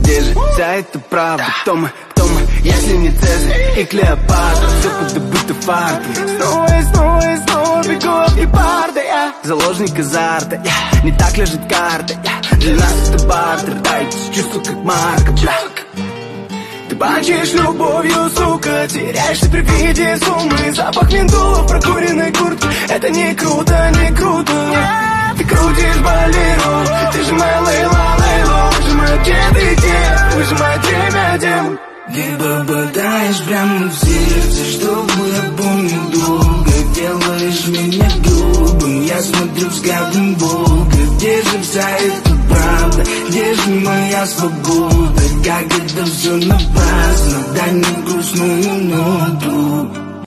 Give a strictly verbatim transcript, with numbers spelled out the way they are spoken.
где же вся эта правда? Кто мы, кто мы, если не Цезарь и Клеопатра? Все подобыто фартом. Снова и снова и снова бегу от гепарда. Я заложник азарта, я не так лежит карта. Я для нас это бартер, дайте чувство как марка, бля. Ты бачишь любовью, сука, теряешься при виде суммы. Запах ментола в прокуренной куртке. Это не круто, не круто. Ты крутишь болеро, ты же моя лейла, лейло. Выжимает где ты где, выжимает время дем. Ты попадаешь прямо в сердце, чтобы я помню долго. Делаешь меня грубым, я смотрю взглядом Бога. Где же вся эта правда, где же моя свобода? Как это все напрасно, дай мне грустную ноту.